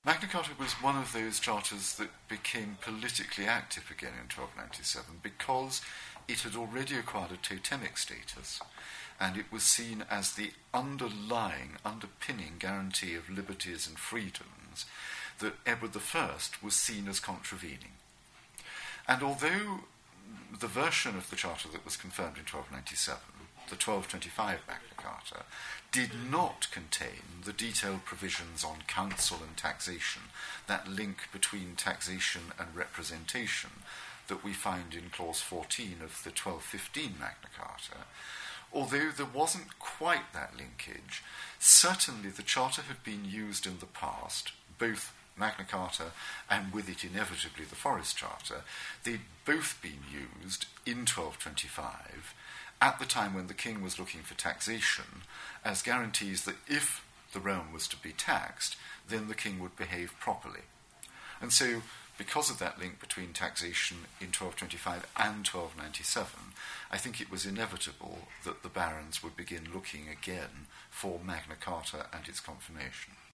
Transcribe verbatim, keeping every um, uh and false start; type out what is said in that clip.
Magna Carta was one of those charters that became politically active again in twelve ninety-seven because it had already acquired a totemic status, and it was seen as the underlying, underpinning guarantee of liberties and freedoms that Edward the First was seen as contravening. And although the version of the charter that was confirmed in twelve ninety-seven, the twelve twenty-five Magna Carta, did not contain the detailed provisions on council and taxation, that link between taxation and representation that we find in clause fourteen of the twelve fifteen Magna Carta. Although there wasn't quite that linkage, certainly the charter had been used in the past, both Magna Carta and with it inevitably the Forest Charter. They'd both been used in twelve twenty-five at the time when the king was looking for taxation as guarantees that if the realm was to be taxed, then the king would behave properly. And so, because of that link between taxation in twelve twenty-five and twelve ninety-seven, I think it was inevitable that the barons would begin looking again for Magna Carta and its confirmation.